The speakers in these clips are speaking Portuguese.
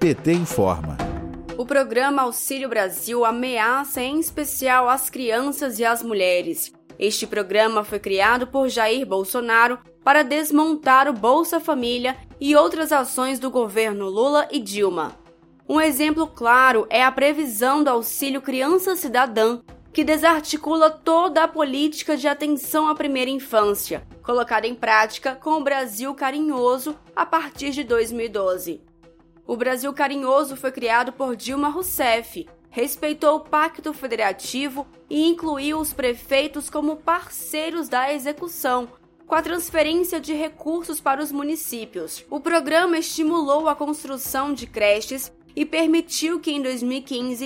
PT informa. O programa Auxílio Brasil ameaça em especial as crianças e as mulheres. Este programa foi criado por Jair Bolsonaro para desmontar o Bolsa Família e outras ações do governo Lula e Dilma. Um exemplo claro é a previsão do Auxílio Criança Cidadã, que desarticula toda a política de atenção à primeira infância, colocada em prática com o Brasil Carinhoso a partir de 2012. O Brasil Carinhoso foi criado por Dilma Rousseff, respeitou o Pacto Federativo e incluiu os prefeitos como parceiros da execução, com a transferência de recursos para os municípios. O programa estimulou a construção de creches e permitiu que, em 2015,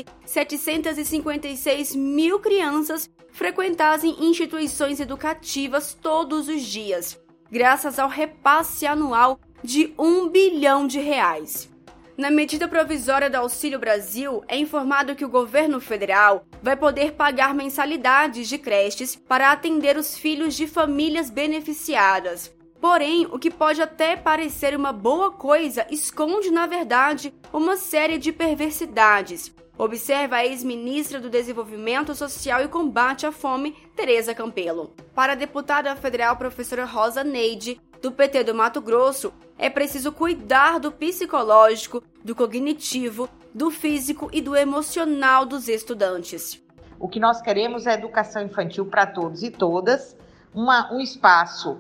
756 mil crianças frequentassem instituições educativas todos os dias, graças ao repasse anual de R$1 bilhão. Na medida provisória do Auxílio Brasil, é informado que o governo federal vai poder pagar mensalidades de creches para atender os filhos de famílias beneficiadas. Porém, o que pode até parecer uma boa coisa esconde, na verdade, uma série de perversidades. Observa a ex-ministra do Desenvolvimento Social e Combate à Fome, Tereza Campelo. Para a deputada federal professora Rosa Neide, do PT do Mato Grosso, é preciso cuidar do psicológico, do cognitivo, do físico e do emocional dos estudantes. O que nós queremos é educação infantil para todos e todas, um espaço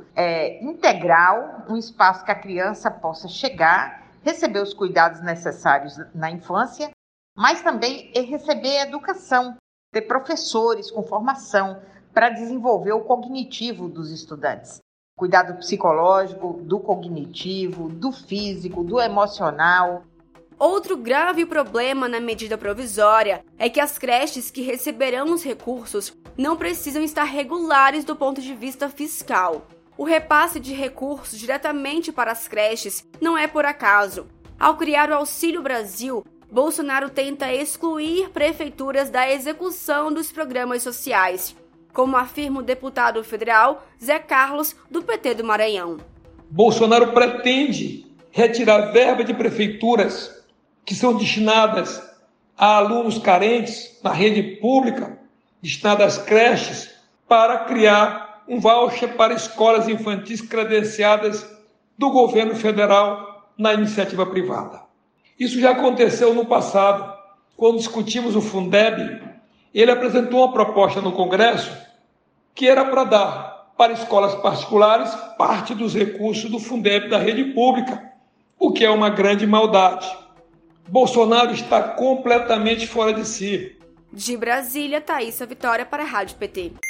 integral, um espaço que a criança possa chegar, receber os cuidados necessários na infância, mas também receber educação, ter professores com formação para desenvolver o cognitivo dos estudantes. Cuidar do psicológico, do cognitivo, do físico, do emocional. Outro grave problema na medida provisória é que as creches que receberão os recursos não precisam estar regulares do ponto de vista fiscal. O repasse de recursos diretamente para as creches não é por acaso. Ao criar o Auxílio Brasil, Bolsonaro tenta excluir prefeituras da execução dos programas sociais, como afirma o deputado federal Zé Carlos, do PT do Maranhão. Bolsonaro pretende retirar verba de prefeituras que são destinadas a alunos carentes na rede pública, destinadas às creches, para criar um voucher para escolas infantis credenciadas do governo federal na iniciativa privada. Isso já aconteceu no passado, quando discutimos o Fundeb. Ele apresentou uma proposta no Congresso que era para dar para escolas particulares parte dos recursos do Fundeb da rede pública, o que é uma grande maldade. Bolsonaro está completamente fora de si. De Brasília, Thaísa Vitória para a Rádio PT.